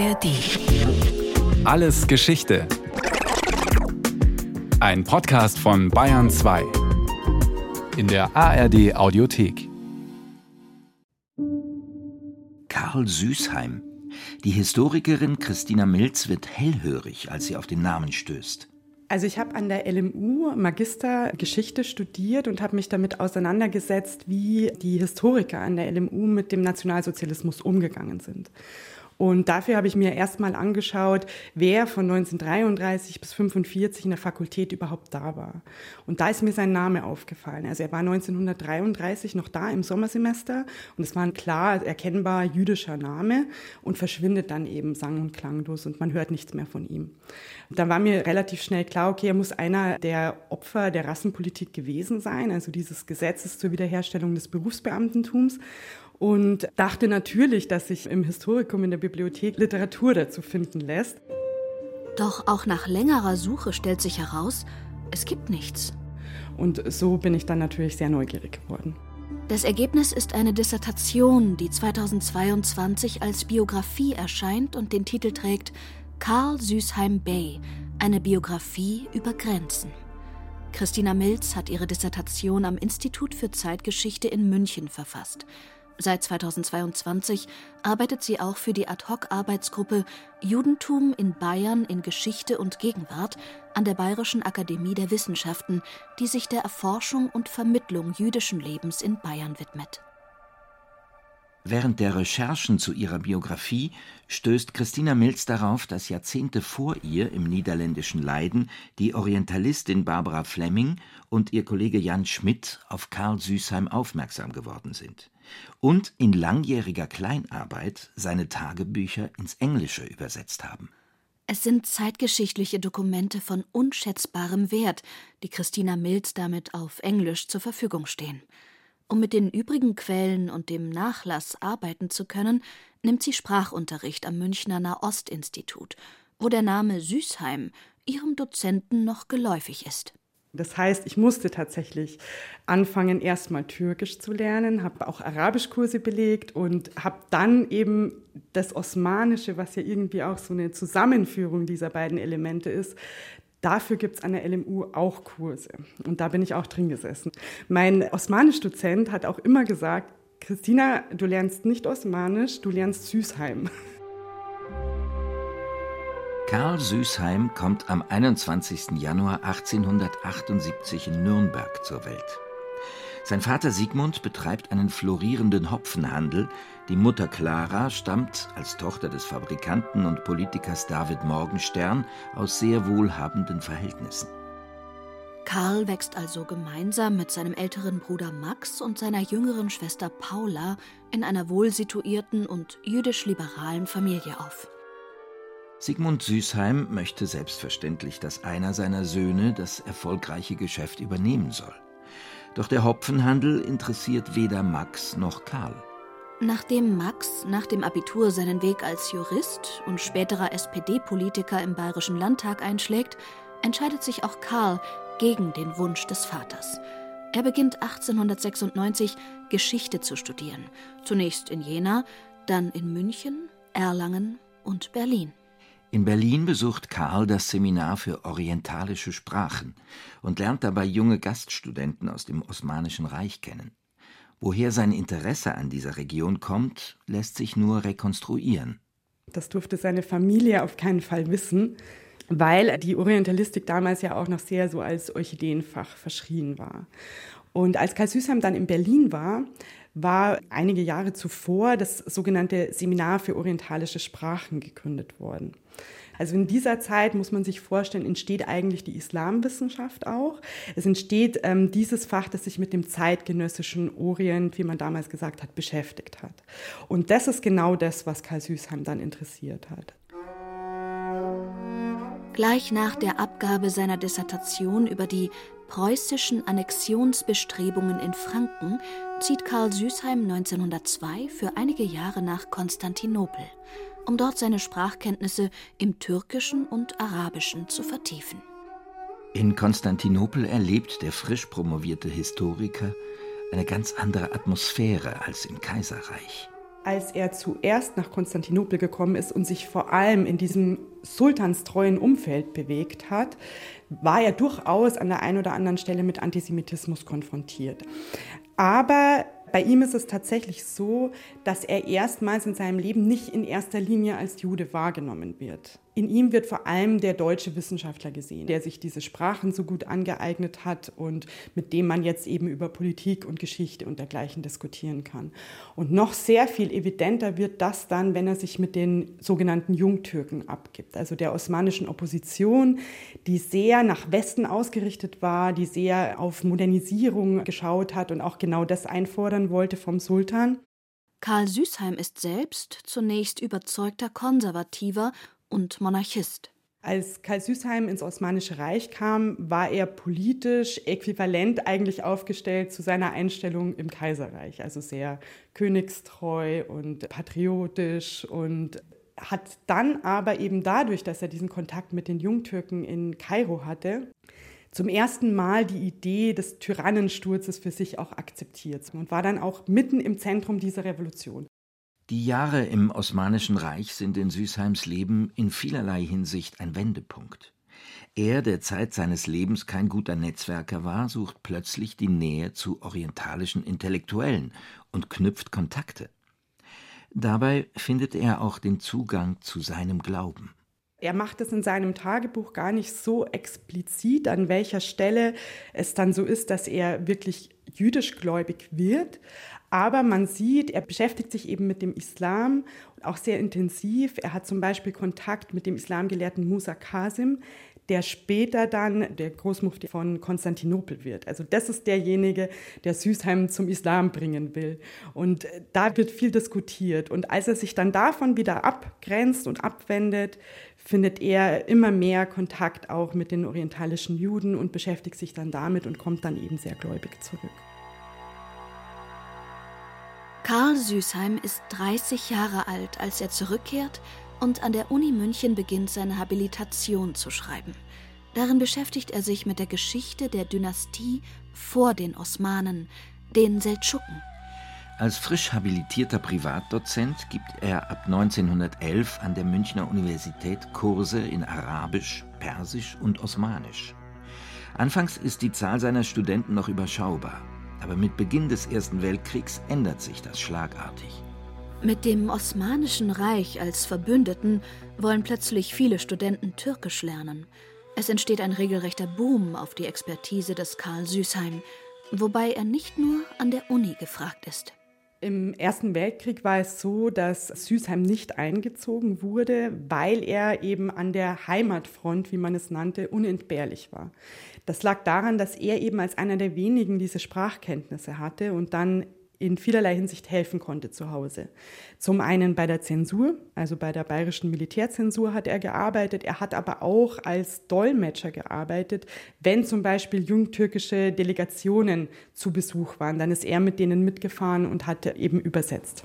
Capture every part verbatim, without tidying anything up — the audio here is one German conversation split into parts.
R D. Alles Geschichte. Ein Podcast von Bayern zwei. In der A R D Audiothek. Karl Süßheim. Die Historikerin Christina Milz wird hellhörig, als sie auf den Namen stößt. Also ich habe an der L M U Magister Geschichte studiert und habe mich damit auseinandergesetzt, wie die Historiker an der L M U mit dem Nationalsozialismus umgegangen sind. Und dafür habe ich mir erstmal angeschaut, wer von neunzehnhundertdreiunddreißig bis fünfundvierzig in der Fakultät überhaupt da war. Und da ist mir sein Name aufgefallen. Also er war neunzehnhundertdreiunddreißig noch da im Sommersemester und es war ein klar erkennbar jüdischer Name und verschwindet dann eben sang- und klanglos und man hört nichts mehr von ihm. Und dann war mir relativ schnell klar, okay, er muss einer der Opfer der Rassenpolitik gewesen sein, also dieses Gesetzes zur Wiederherstellung des Berufsbeamtentums. Und dachte natürlich, dass sich im Historikum in der Bibliothek Literatur dazu finden lässt. Doch auch nach längerer Suche stellt sich heraus, es gibt nichts. Und so bin ich dann natürlich sehr neugierig geworden. Das Ergebnis ist eine Dissertation, die zweitausendzweiundzwanzig als Biografie erscheint und den Titel trägt Karl Süßheim Bey, eine Biografie über Grenzen. Christina Milz hat ihre Dissertation am Institut für Zeitgeschichte in München verfasst. Seit zweitausendzweiundzwanzig arbeitet sie auch für die Ad-hoc-Arbeitsgruppe Judentum in Bayern in Geschichte und Gegenwart an der Bayerischen Akademie der Wissenschaften, die sich der Erforschung und Vermittlung jüdischen Lebens in Bayern widmet. Während der Recherchen zu ihrer Biografie stößt Christina Milz darauf, dass Jahrzehnte vor ihr im niederländischen Leiden die Orientalistin Barbara Fleming und ihr Kollege Jan Schmidt auf Karl Süßheim aufmerksam geworden sind und in langjähriger Kleinarbeit seine Tagebücher ins Englische übersetzt haben. Es sind zeitgeschichtliche Dokumente von unschätzbarem Wert, die Christina Milz damit auf Englisch zur Verfügung stehen. Um mit den übrigen Quellen und dem Nachlass arbeiten zu können, nimmt sie Sprachunterricht am Münchner Nahost-Institut, wo der Name Süßheim ihrem Dozenten noch geläufig ist. Das heißt, ich musste tatsächlich anfangen, erstmal Türkisch zu lernen, habe auch Arabischkurse belegt und habe dann eben das Osmanische, was ja irgendwie auch so eine Zusammenführung dieser beiden Elemente ist. Dafür gibt es an der L M U auch Kurse und da bin ich auch drin gesessen. Mein Osmanisch-Dozent hat auch immer gesagt, Christina, du lernst nicht Osmanisch, du lernst Süßheim. Karl Süßheim kommt am einundzwanzigsten Januar achtzehnhundertachtundsiebzig in Nürnberg zur Welt. Sein Vater Sigmund betreibt einen florierenden Hopfenhandel. Die Mutter Clara stammt als Tochter des Fabrikanten und Politikers David Morgenstern aus sehr wohlhabenden Verhältnissen. Karl wächst also gemeinsam mit seinem älteren Bruder Max und seiner jüngeren Schwester Paula in einer wohlsituierten und jüdisch-liberalen Familie auf. Sigmund Süßheim möchte selbstverständlich, dass einer seiner Söhne das erfolgreiche Geschäft übernehmen soll. Doch der Hopfenhandel interessiert weder Max noch Karl. Nachdem Max nach dem Abitur seinen Weg als Jurist und späterer S P D-Politiker im Bayerischen Landtag einschlägt, entscheidet sich auch Karl gegen den Wunsch des Vaters. Er beginnt achtzehnhundertsechsundneunzig Geschichte zu studieren. Zunächst in Jena, dann in München, Erlangen und Berlin. In Berlin besucht Karl das Seminar für orientalische Sprachen und lernt dabei junge Gaststudenten aus dem Osmanischen Reich kennen. Woher sein Interesse an dieser Region kommt, lässt sich nur rekonstruieren. Das durfte seine Familie auf keinen Fall wissen, weil die Orientalistik damals ja auch noch sehr so als Orchideenfach verschrien war. Und als Karl Süßheim dann in Berlin war, war einige Jahre zuvor das sogenannte Seminar für orientalische Sprachen gegründet worden. Also in dieser Zeit, muss man sich vorstellen, entsteht eigentlich die Islamwissenschaft auch. Es entsteht ähm, dieses Fach, das sich mit dem zeitgenössischen Orient, wie man damals gesagt hat, beschäftigt hat. Und das ist genau das, was Karl Süßheim dann interessiert hat. Gleich nach der Abgabe seiner Dissertation über die preußischen Annexionsbestrebungen in Franken zieht Karl Süßheim neunzehnhundertzwei für einige Jahre nach Konstantinopel, um dort seine Sprachkenntnisse im Türkischen und Arabischen zu vertiefen. In Konstantinopel erlebt der frisch promovierte Historiker eine ganz andere Atmosphäre als im Kaiserreich. Als er zuerst nach Konstantinopel gekommen ist und sich vor allem in diesem sultanstreuen Umfeld bewegt hat, war er durchaus an der einen oder anderen Stelle mit Antisemitismus konfrontiert. Aber bei ihm ist es tatsächlich so, dass er erstmals in seinem Leben nicht in erster Linie als Jude wahrgenommen wird. In ihm wird vor allem der deutsche Wissenschaftler gesehen, der sich diese Sprachen so gut angeeignet hat und mit dem man jetzt eben über Politik und Geschichte und dergleichen diskutieren kann. Und noch sehr viel evidenter wird das dann, wenn er sich mit den sogenannten Jungtürken abgibt, also der osmanischen Opposition, die sehr nach Westen ausgerichtet war, die sehr auf Modernisierung geschaut hat und auch genau das einfordern wollte vom Sultan. Karl Süßheim ist selbst zunächst überzeugter Konservativer und Monarchist. Als Karl Süßheim ins Osmanische Reich kam, war er politisch äquivalent eigentlich aufgestellt zu seiner Einstellung im Kaiserreich. Also sehr königstreu und patriotisch und hat dann aber eben dadurch, dass er diesen Kontakt mit den Jungtürken in Kairo hatte, zum ersten Mal die Idee des Tyrannensturzes für sich auch akzeptiert und war dann auch mitten im Zentrum dieser Revolution. Die Jahre im Osmanischen Reich sind in Süßheims Leben in vielerlei Hinsicht ein Wendepunkt. Er, der Zeit seines Lebens kein guter Netzwerker war, sucht plötzlich die Nähe zu orientalischen Intellektuellen und knüpft Kontakte. Dabei findet er auch den Zugang zu seinem Glauben. Er macht es in seinem Tagebuch gar nicht so explizit, an welcher Stelle es dann so ist, dass er wirklich jüdischgläubig wird. Aber man sieht, er beschäftigt sich eben mit dem Islam, auch sehr intensiv. Er hat zum Beispiel Kontakt mit dem Islamgelehrten Musa Qasim, der später dann der Großmufti von Konstantinopel wird. Also das ist derjenige, der Süßheim zum Islam bringen will. Und da wird viel diskutiert. Und als er sich dann davon wieder abgrenzt und abwendet, findet er immer mehr Kontakt auch mit den orientalischen Juden und beschäftigt sich dann damit und kommt dann eben sehr gläubig zurück. Karl Süßheim ist dreißig Jahre alt, als er zurückkehrt und an der Uni München beginnt, seine Habilitation zu schreiben. Darin beschäftigt er sich mit der Geschichte der Dynastie vor den Osmanen, den Seldschuken. Als frisch habilitierter Privatdozent gibt er ab neunzehnhundertelf an der Münchner Universität Kurse in Arabisch, Persisch und Osmanisch. Anfangs ist die Zahl seiner Studenten noch überschaubar. Aber mit Beginn des Ersten Weltkriegs ändert sich das schlagartig. Mit dem Osmanischen Reich als Verbündeten wollen plötzlich viele Studenten Türkisch lernen. Es entsteht ein regelrechter Boom auf die Expertise des Karl Süßheim, wobei er nicht nur an der Uni gefragt ist. Im Ersten Weltkrieg war es so, dass Süßheim nicht eingezogen wurde, weil er eben an der Heimatfront, wie man es nannte, unentbehrlich war. Das lag daran, dass er eben als einer der wenigen diese Sprachkenntnisse hatte und dann in vielerlei Hinsicht helfen konnte zu Hause. Zum einen bei der Zensur, also bei der bayerischen Militärzensur hat er gearbeitet. Er hat aber auch als Dolmetscher gearbeitet, wenn zum Beispiel jungtürkische Delegationen zu Besuch waren. Dann ist er mit denen mitgefahren und hat eben übersetzt.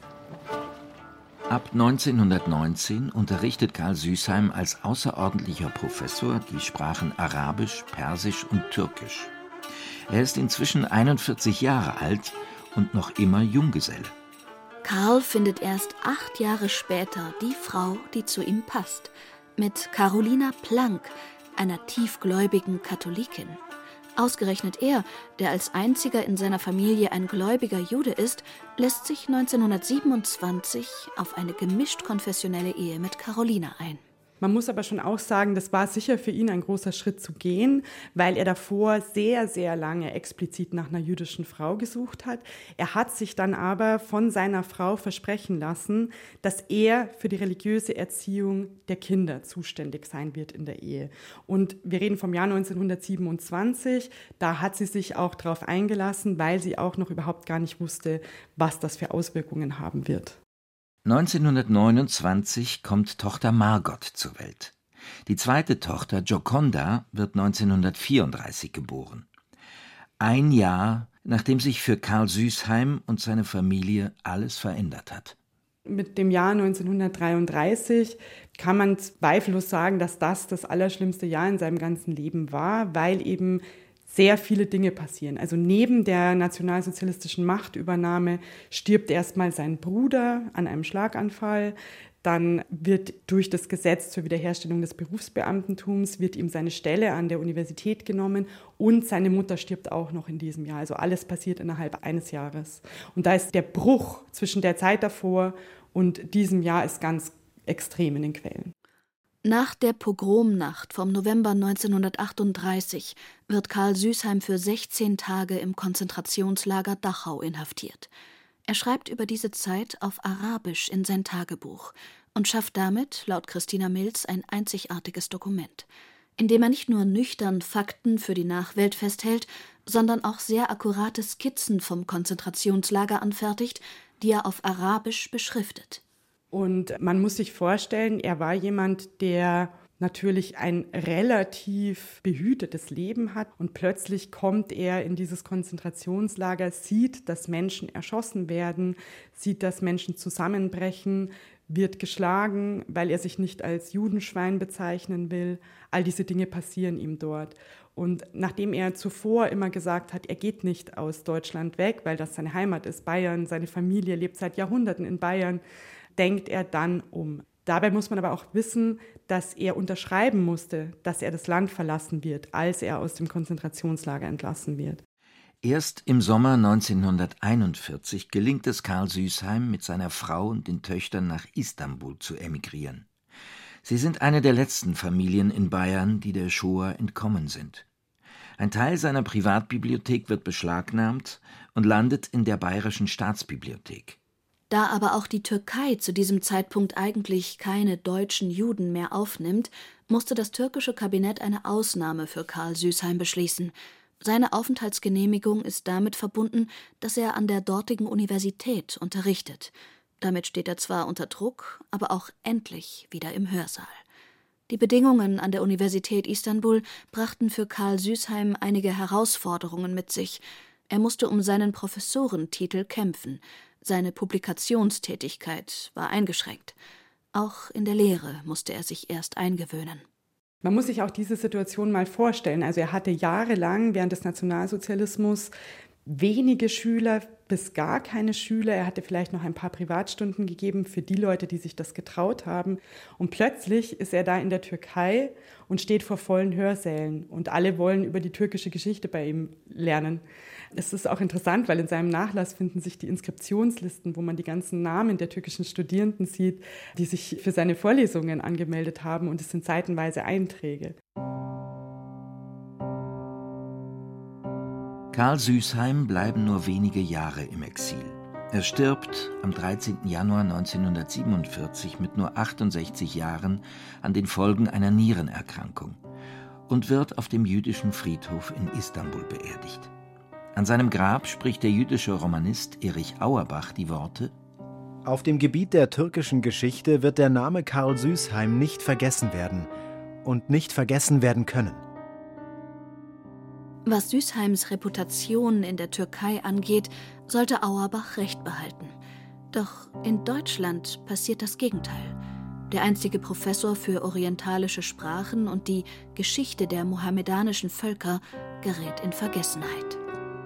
Ab neunzehnhundertneunzehn unterrichtet Karl Süßheim als außerordentlicher Professor die Sprachen Arabisch, Persisch und Türkisch. Er ist inzwischen einundvierzig Jahre alt und noch immer Junggeselle. Karl findet erst acht Jahre später die Frau, die zu ihm passt, mit Carolina Planck, einer tiefgläubigen Katholikin. Ausgerechnet er, der als einziger in seiner Familie ein gläubiger Jude ist, lässt sich neunzehnhundertsiebenundzwanzig auf eine gemischt konfessionelle Ehe mit Carolina ein. Man muss aber schon auch sagen, das war sicher für ihn ein großer Schritt zu gehen, weil er davor sehr, sehr lange explizit nach einer jüdischen Frau gesucht hat. Er hat sich dann aber von seiner Frau versprechen lassen, dass er für die religiöse Erziehung der Kinder zuständig sein wird in der Ehe. Und wir reden vom Jahr neunzehnhundertsiebenundzwanzig, da hat sie sich auch darauf eingelassen, weil sie auch noch überhaupt gar nicht wusste, was das für Auswirkungen haben wird. neunzehnhundertneunundzwanzig kommt Tochter Margot zur Welt. Die zweite Tochter, Gioconda, wird neunzehnhundertvierunddreißig geboren. Ein Jahr, nachdem sich für Karl Süßheim und seine Familie alles verändert hat. Mit dem Jahr neunzehnhundertdreiunddreißig kann man zweifellos sagen, dass das das allerschlimmste Jahr in seinem ganzen Leben war, weil eben sehr viele Dinge passieren. Also neben der nationalsozialistischen Machtübernahme stirbt erstmal sein Bruder an einem Schlaganfall. Dann wird durch das Gesetz zur Wiederherstellung des Berufsbeamtentums wird ihm seine Stelle an der Universität genommen und seine Mutter stirbt auch noch in diesem Jahr. Also alles passiert innerhalb eines Jahres. Und da ist der Bruch zwischen der Zeit davor und diesem Jahr ist ganz extrem in den Quellen. Nach der Pogromnacht vom November neunzehnhundertachtunddreißig wird Karl Süßheim für sechzehn Tage im Konzentrationslager Dachau inhaftiert. Er schreibt über diese Zeit auf Arabisch in sein Tagebuch und schafft damit, laut Christina Milz, ein einzigartiges Dokument, in dem er nicht nur nüchtern Fakten für die Nachwelt festhält, sondern auch sehr akkurate Skizzen vom Konzentrationslager anfertigt, die er auf Arabisch beschriftet. Und man muss sich vorstellen, er war jemand, der natürlich ein relativ behütetes Leben hat und plötzlich kommt er in dieses Konzentrationslager, sieht, dass Menschen erschossen werden, sieht, dass Menschen zusammenbrechen, wird geschlagen, weil er sich nicht als Judenschwein bezeichnen will. All diese Dinge passieren ihm dort. Und nachdem er zuvor immer gesagt hat, er geht nicht aus Deutschland weg, weil das seine Heimat ist, Bayern, seine Familie lebt seit Jahrhunderten in Bayern, denkt er dann um. Dabei muss man aber auch wissen, dass er unterschreiben musste, dass er das Land verlassen wird, als er aus dem Konzentrationslager entlassen wird. Erst im Sommer neunzehnhunderteinundvierzig gelingt es Karl Süßheim, mit seiner Frau und den Töchtern nach Istanbul zu emigrieren. Sie sind eine der letzten Familien in Bayern, die der Shoah entkommen sind. Ein Teil seiner Privatbibliothek wird beschlagnahmt und landet in der Bayerischen Staatsbibliothek. Da aber auch die Türkei zu diesem Zeitpunkt eigentlich keine deutschen Juden mehr aufnimmt, musste das türkische Kabinett eine Ausnahme für Karl Süßheim beschließen. Seine Aufenthaltsgenehmigung ist damit verbunden, dass er an der dortigen Universität unterrichtet. Damit steht er zwar unter Druck, aber auch endlich wieder im Hörsaal. Die Bedingungen an der Universität Istanbul brachten für Karl Süßheim einige Herausforderungen mit sich. Er musste um seinen Professorentitel kämpfen. Seine Publikationstätigkeit war eingeschränkt. Auch in der Lehre musste er sich erst eingewöhnen. Man muss sich auch diese Situation mal vorstellen. Also er hatte jahrelang während des Nationalsozialismus wenige Schüler bis gar keine Schüler. Er hatte vielleicht noch ein paar Privatstunden gegeben für die Leute, die sich das getraut haben. Und plötzlich ist er da in der Türkei und steht vor vollen Hörsälen. Und alle wollen über die türkische Geschichte bei ihm lernen. Es ist auch interessant, weil in seinem Nachlass finden sich die Inskriptionslisten, wo man die ganzen Namen der türkischen Studierenden sieht, die sich für seine Vorlesungen angemeldet haben. Und es sind seitenweise Einträge. Karl Süßheim bleiben nur wenige Jahre im Exil. Er stirbt am dreizehnten Januar neunzehnhundertsiebenundvierzig mit nur achtundsechzig Jahren an den Folgen einer Nierenerkrankung und wird auf dem jüdischen Friedhof in Istanbul beerdigt. An seinem Grab spricht der jüdische Romanist Erich Auerbach die Worte: Auf dem Gebiet der türkischen Geschichte wird der Name Karl Süßheim nicht vergessen werden und nicht vergessen werden können. Was Süßheims Reputation in der Türkei angeht, sollte Auerbach recht behalten. Doch in Deutschland passiert das Gegenteil. Der einstige Professor für orientalische Sprachen und die Geschichte der mohammedanischen Völker gerät in Vergessenheit.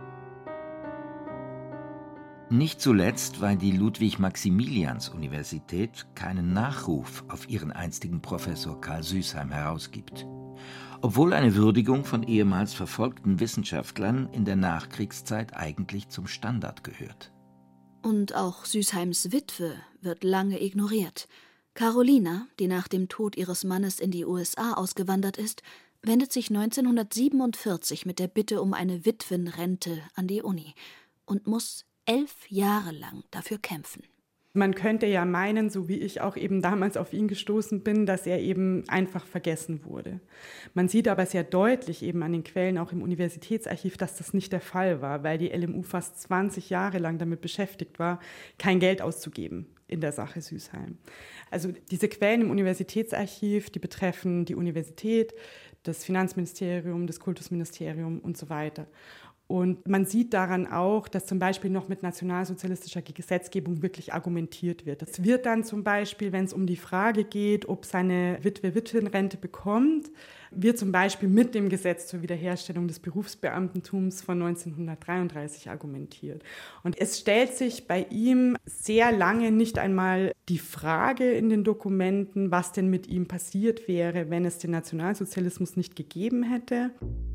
Nicht zuletzt, weil die Ludwig-Maximilians-Universität keinen Nachruf auf ihren einstigen Professor Karl Süßheim herausgibt. Obwohl eine Würdigung von ehemals verfolgten Wissenschaftlern in der Nachkriegszeit eigentlich zum Standard gehört. Und auch Süßheims Witwe wird lange ignoriert. Carolina, die nach dem Tod ihres Mannes in die U S A ausgewandert ist, wendet sich neunzehnhundertsiebenundvierzig mit der Bitte um eine Witwenrente an die Uni und muss elf Jahre lang dafür kämpfen. Man könnte ja meinen, so wie ich auch eben damals auf ihn gestoßen bin, dass er eben einfach vergessen wurde. Man sieht aber sehr deutlich eben an den Quellen, auch im Universitätsarchiv, dass das nicht der Fall war, weil die L M U fast zwanzig Jahre lang damit beschäftigt war, kein Geld auszugeben in der Sache Süßheim. Also diese Quellen im Universitätsarchiv, die betreffen die Universität, das Finanzministerium, das Kultusministerium und so weiter. Und man sieht daran auch, dass zum Beispiel noch mit nationalsozialistischer Gesetzgebung wirklich argumentiert wird. Es wird dann zum Beispiel, wenn es um die Frage geht, ob seine Witwe Witwenrente bekommt, wird zum Beispiel mit dem Gesetz zur Wiederherstellung des Berufsbeamtentums von neunzehnhundertdreiunddreißig argumentiert. Und es stellt sich bei ihm sehr lange nicht einmal die Frage in den Dokumenten, was denn mit ihm passiert wäre, wenn es den Nationalsozialismus nicht gegeben hätte.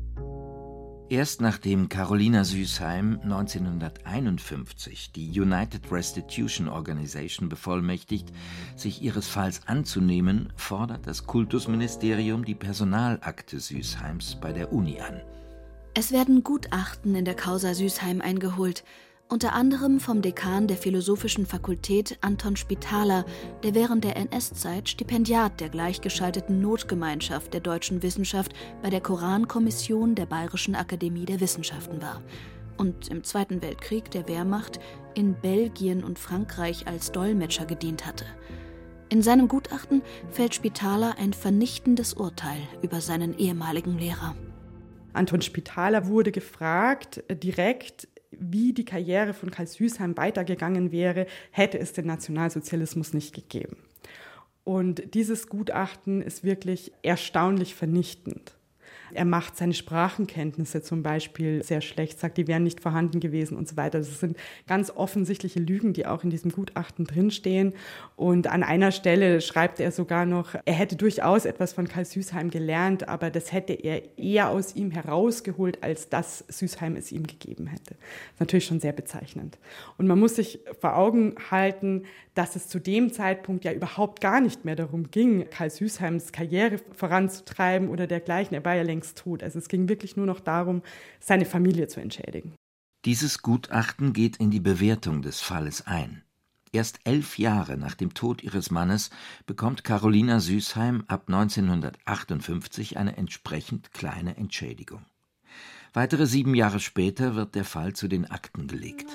Erst nachdem Carolina Süßheim neunzehnhunderteinundfünfzig die United Restitution Organization bevollmächtigt, sich ihres Falls anzunehmen, fordert das Kultusministerium die Personalakte Süßheims bei der Uni an. Es werden Gutachten in der Causa Süßheim eingeholt, unter anderem vom Dekan der Philosophischen Fakultät Anton Spitaler, der während der N S-Zeit Stipendiat der gleichgeschalteten Notgemeinschaft der deutschen Wissenschaft bei der Korankommission der Bayerischen Akademie der Wissenschaften war und im Zweiten Weltkrieg der Wehrmacht in Belgien und Frankreich als Dolmetscher gedient hatte. In seinem Gutachten fällt Spitaler ein vernichtendes Urteil über seinen ehemaligen Lehrer. Anton Spitaler wurde gefragt, direkt, wie die Karriere von Karl Süßheim weitergegangen wäre, hätte es den Nationalsozialismus nicht gegeben. Und dieses Gutachten ist wirklich erstaunlich vernichtend. Er macht seine Sprachenkenntnisse zum Beispiel sehr schlecht, sagt, die wären nicht vorhanden gewesen und so weiter. Das sind ganz offensichtliche Lügen, die auch in diesem Gutachten drinstehen. Und an einer Stelle schreibt er sogar noch, er hätte durchaus etwas von Karl Süßheim gelernt, aber das hätte er eher aus ihm herausgeholt, als dass Süßheim es ihm gegeben hätte. Das ist natürlich schon sehr bezeichnend. Und man muss sich vor Augen halten, dass es zu dem Zeitpunkt ja überhaupt gar nicht mehr darum ging, Karl Süßheims Karriere voranzutreiben oder dergleichen. Er war ja längst tot. Also es ging wirklich nur noch darum, seine Familie zu entschädigen. Dieses Gutachten geht in die Bewertung des Falles ein. Erst elf Jahre nach dem Tod ihres Mannes bekommt Carolina Süßheim ab neunzehnhundertachtundfünfzig eine entsprechend kleine Entschädigung. Weitere sieben Jahre später wird der Fall zu den Akten gelegt.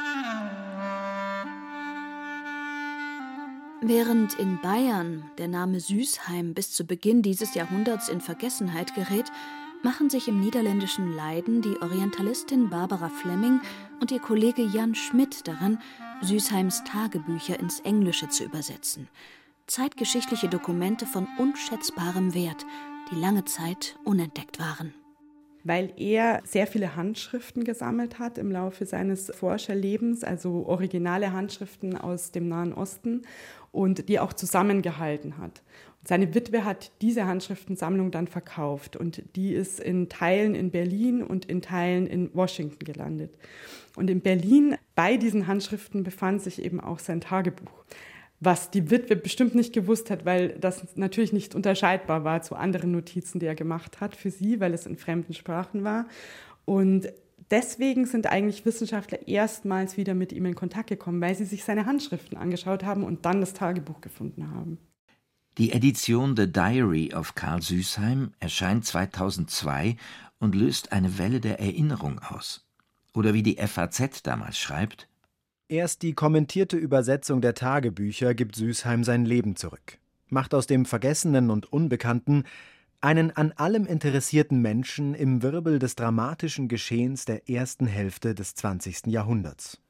Während in Bayern der Name Süßheim bis zu Beginn dieses Jahrhunderts in Vergessenheit gerät, machen sich im niederländischen Leiden die Orientalistin Barbara Fleming und ihr Kollege Jan Schmidt daran, Süßheims Tagebücher ins Englische zu übersetzen. Zeitgeschichtliche Dokumente von unschätzbarem Wert, die lange Zeit unentdeckt waren. Weil er sehr viele Handschriften gesammelt hat im Laufe seines Forscherlebens, also originale Handschriften aus dem Nahen Osten und die auch zusammengehalten hat. Und seine Witwe hat diese Handschriftensammlung dann verkauft und die ist in Teilen in Berlin und in Teilen in Washington gelandet. Und in Berlin bei diesen Handschriften befand sich eben auch sein Tagebuch. Was die Witwe bestimmt nicht gewusst hat, weil das natürlich nicht unterscheidbar war zu anderen Notizen, die er gemacht hat für sie, weil es in fremden Sprachen war. Und deswegen sind eigentlich Wissenschaftler erstmals wieder mit ihm in Kontakt gekommen, weil sie sich seine Handschriften angeschaut haben und dann das Tagebuch gefunden haben. Die Edition The Diary of Karl Süßheim erscheint zweitausendzwei und löst eine Welle der Erinnerung aus. Oder wie die F A Z damals schreibt: Erst die kommentierte Übersetzung der Tagebücher gibt Süßheim sein Leben zurück, macht aus dem Vergessenen und Unbekannten einen an allem interessierten Menschen im Wirbel des dramatischen Geschehens der ersten Hälfte des zwanzigsten Jahrhunderts.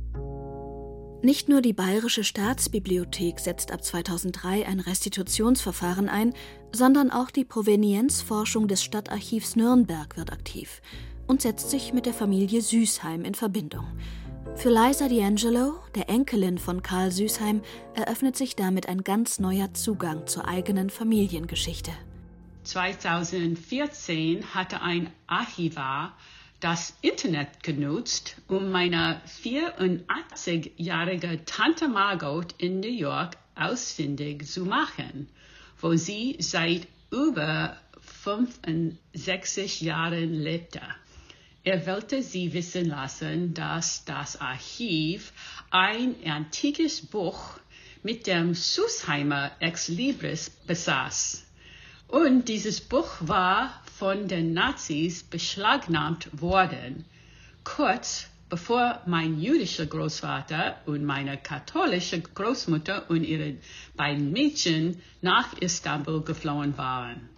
Nicht nur die Bayerische Staatsbibliothek setzt ab zweitausenddrei ein Restitutionsverfahren ein, sondern auch die Provenienzforschung des Stadtarchivs Nürnberg wird aktiv und setzt sich mit der Familie Süßheim in Verbindung. Für Liza D'Angelo, der Enkelin von Karl Süßheim, eröffnet sich damit ein ganz neuer Zugang zur eigenen Familiengeschichte. zweitausendvierzehn hatte ein Archivar das Internet genutzt, um meine vierundachtzigjährige Tante Margot in New York ausfindig zu machen, wo sie seit über fünfundsechzig Jahren lebte. Er wollte sie wissen lassen, dass das Archiv ein antikes Buch mit dem Süßheimer Exlibris besaß. Und dieses Buch war von den Nazis beschlagnahmt worden, kurz bevor mein jüdischer Großvater und meine katholische Großmutter und ihre beiden Mädchen nach Istanbul geflohen waren.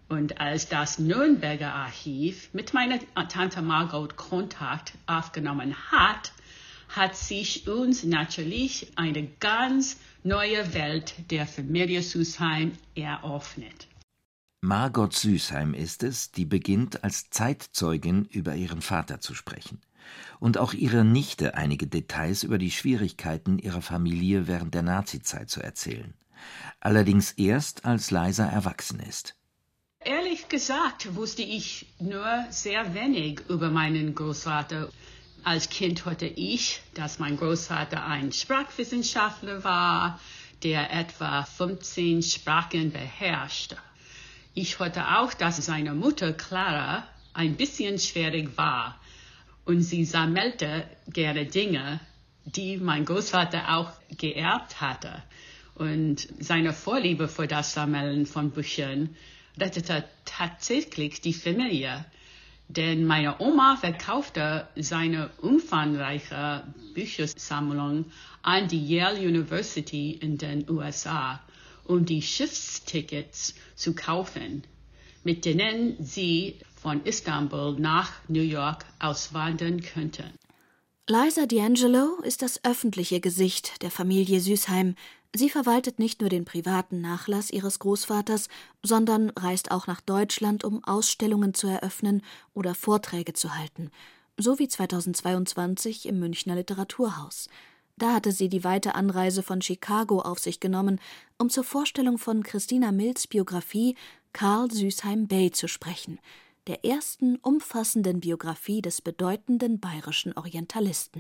Und als das Nürnberger Archiv mit meiner Tante Margot Kontakt aufgenommen hat, hat sich uns natürlich eine ganz neue Welt der Familie Süßheim eröffnet. Margot Süßheim ist es, die beginnt, als Zeitzeugin über ihren Vater zu sprechen. Und auch ihre Nichte einige Details über die Schwierigkeiten ihrer Familie während der Nazizeit zu erzählen. Allerdings erst, als Leisa erwachsen ist. Ehrlich gesagt wusste ich nur sehr wenig über meinen Großvater. Als Kind hörte ich, dass mein Großvater ein Sprachwissenschaftler war, der etwa fünfzehn Sprachen beherrschte. Ich hörte auch, dass seine Mutter Clara ein bisschen schwierig war und sie sammelte gerne Dinge, die mein Großvater auch geerbt hatte. Und seine Vorliebe für das Sammeln von Büchern rettete tatsächlich die Familie. Denn meine Oma verkaufte seine umfangreiche Büchersammlung an die Yale University in den U S A, um die Schiffstickets zu kaufen, mit denen sie von Istanbul nach New York auswandern könnten. Leisa D'Angelo ist das öffentliche Gesicht der Familie Süßheim. Sie verwaltet nicht nur den privaten Nachlass ihres Großvaters, sondern reist auch nach Deutschland, um Ausstellungen zu eröffnen oder Vorträge zu halten, so wie zweitausendzweiundzwanzig im Münchner Literaturhaus. Da hatte sie die weite Anreise von Chicago auf sich genommen, um zur Vorstellung von Christina Mills Biografie Carl Süßheim Bay zu sprechen, der ersten umfassenden Biografie des bedeutenden bayerischen Orientalisten.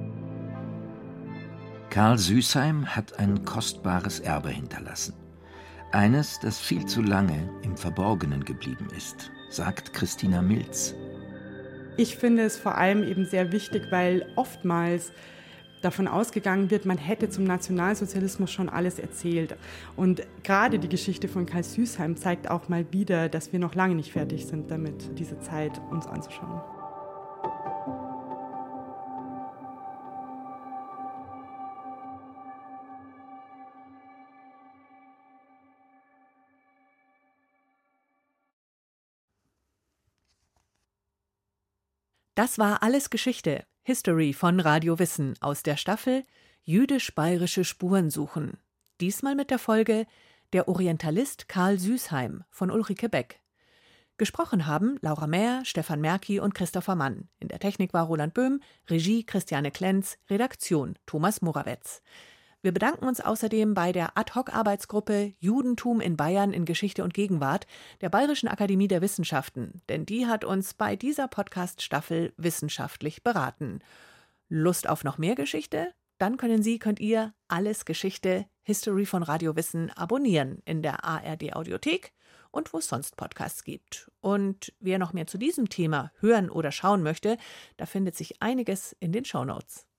Carl Süßheim hat ein kostbares Erbe hinterlassen. Eines, das viel zu lange im Verborgenen geblieben ist, sagt Christina Mills. Ich finde es vor allem eben sehr wichtig, weil oftmals davon ausgegangen wird, man hätte zum Nationalsozialismus schon alles erzählt. Und gerade die Geschichte von Carl Süßheim zeigt auch mal wieder, dass wir noch lange nicht fertig sind damit, diese Zeit uns anzuschauen. Das war Alles Geschichte, History von Radio Wissen aus der Staffel Jüdisch-Bayerische Spuren suchen. Diesmal mit der Folge Der Orientalist Carl Süßheim von Ulrike Beck. Gesprochen haben Laura Mäher, Stefan Merki und Christopher Mann. In der Technik war Roland Böhm, Regie Christiane Klenz, Redaktion Thomas Morawetz. Wir bedanken uns außerdem bei der Ad-hoc-Arbeitsgruppe Judentum in Bayern in Geschichte und Gegenwart der Bayerischen Akademie der Wissenschaften, denn die hat uns bei dieser Podcast-Staffel wissenschaftlich beraten. Lust auf noch mehr Geschichte? Dann können Sie, könnt ihr Alles Geschichte, History von Radio Wissen abonnieren in der A R D-Audiothek und wo es sonst Podcasts gibt. Und wer noch mehr zu diesem Thema hören oder schauen möchte, da findet sich einiges in den Shownotes.